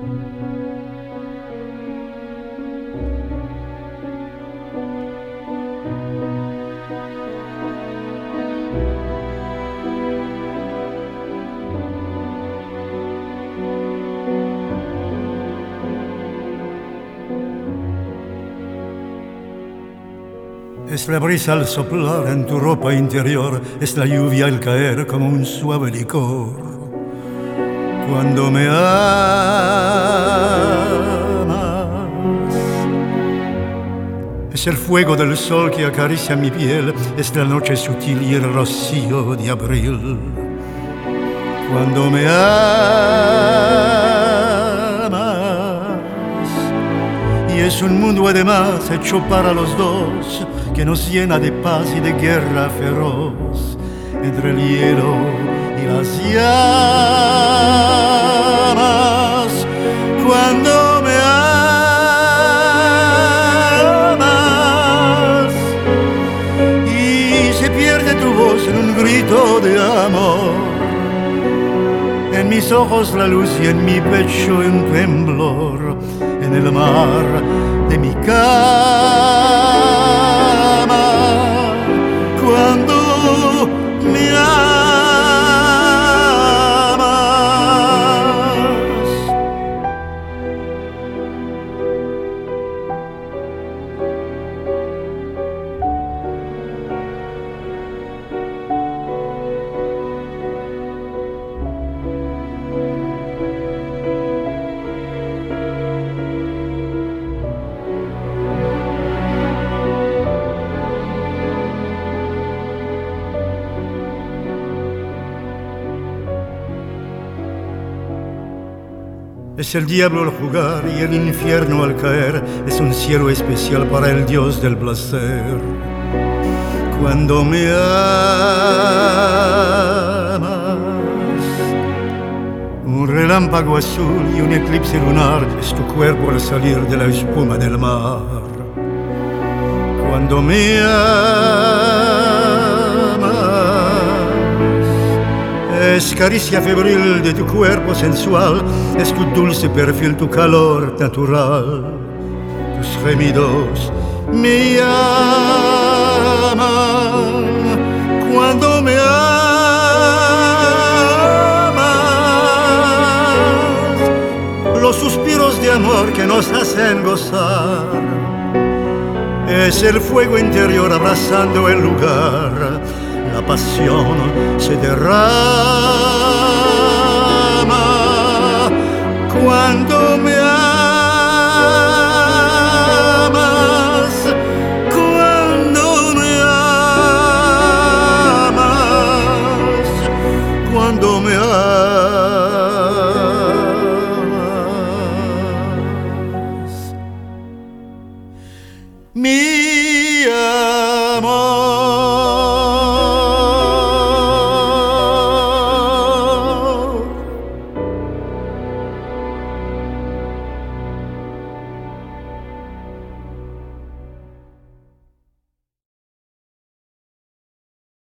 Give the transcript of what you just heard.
Es la brisa al soplar en tu ropa interior, es la lluvia al caer como un suave licor. Cuando me amas, es el fuego del sol que acaricia mi piel, es la noche sutil y el rocío de abril. Cuando me amas, y es un mundo además hecho para los dos, que nos llena de paz y de guerra feroz, entre el hielo y las llamas. Cuando me amas y se pierde tu voz en un grito de amor, en mis ojos la luz y en mi pecho un temblor, en el mar de mi cama. Cuando me amas, es el diablo al jugar y el infierno al caer, es un cielo especial para el Dios del placer. Cuando me amas, un relámpago azul y un eclipse lunar, es tu cuerpo al salir de la espuma del mar. Cuando me es caricia febril de tu cuerpo sensual, es tu dulce perfil, tu calor natural. Tus gemidos me llaman. Cuando me amas, los suspiros de amor que nos hacen gozar, es el fuego interior abrazando el lugar. La pasión se derrama cuando me amas, cuando me amas, cuando me amas.